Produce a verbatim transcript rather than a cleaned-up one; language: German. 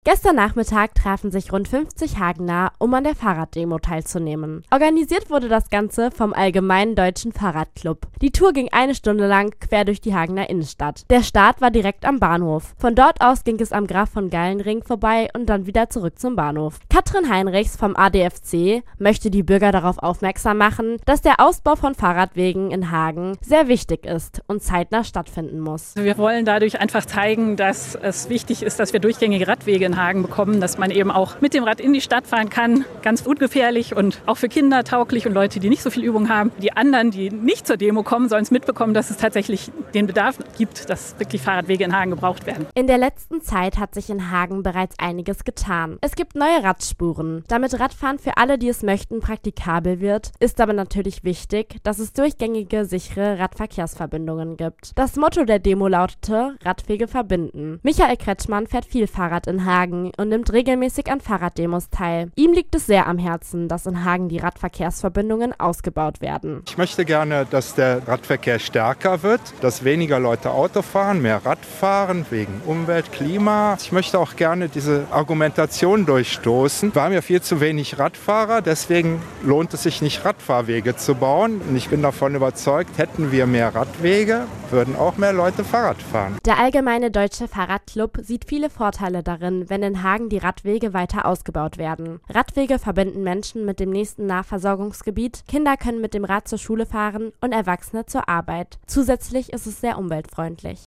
Gestern Nachmittag trafen sich rund fünfzig Hagener, um an der Fahrraddemo teilzunehmen. Organisiert wurde das Ganze vom Allgemeinen Deutschen Fahrradclub. Die Tour ging eine Stunde lang quer durch die Hagener Innenstadt. Der Start war direkt am Bahnhof. Von dort aus ging es am Graf von Gallenring vorbei und dann wieder zurück zum Bahnhof. Katrin Heinrichs vom A D F C möchte die Bürger darauf aufmerksam machen, dass der Ausbau von Fahrradwegen in Hagen sehr wichtig ist und zeitnah stattfinden muss. Wir wollen dadurch einfach zeigen, dass es wichtig ist, dass wir durchgängige Radwege in Hagen bekommen, dass man eben auch mit dem Rad in die Stadt fahren kann, ganz ungefährlich und auch für Kinder tauglich und Leute, die nicht so viel Übung haben. Die anderen, die nicht zur Demo kommen, sollen es mitbekommen, dass es tatsächlich den Bedarf gibt, dass wirklich Fahrradwege in Hagen gebraucht werden. In der letzten Zeit hat sich in Hagen bereits einiges getan. Es gibt neue Radspuren. Damit Radfahren für alle, die es möchten, praktikabel wird, ist aber natürlich wichtig, dass es durchgängige, sichere Radverkehrsverbindungen gibt. Das Motto der Demo lautete: Radwege verbinden. Michael Kretschmann fährt viel Fahrrad in Hagen und nimmt regelmäßig an Fahrraddemos teil. Ihm liegt es sehr am Herzen, dass in Hagen die Radverkehrsverbindungen ausgebaut werden. Ich möchte gerne, dass der Radverkehr stärker wird, dass weniger Leute Auto fahren, mehr Rad fahren, wegen Umwelt, Klima. Ich möchte auch gerne diese Argumentation durchstoßen. Wir haben ja viel zu wenig Radfahrer, deswegen lohnt es sich nicht, Radfahrwege zu bauen. Und ich bin davon überzeugt, hätten wir mehr Radwege, würden auch mehr Leute Fahrrad fahren. Der Allgemeine Deutsche Fahrradclub sieht viele Vorteile darin, wenn in Hagen die Radwege weiter ausgebaut werden. Radwege verbinden Menschen mit dem nächsten Nahversorgungsgebiet, Kinder können mit dem Rad zur Schule fahren und Erwachsene zur Arbeit. Zusätzlich ist es sehr umweltfreundlich.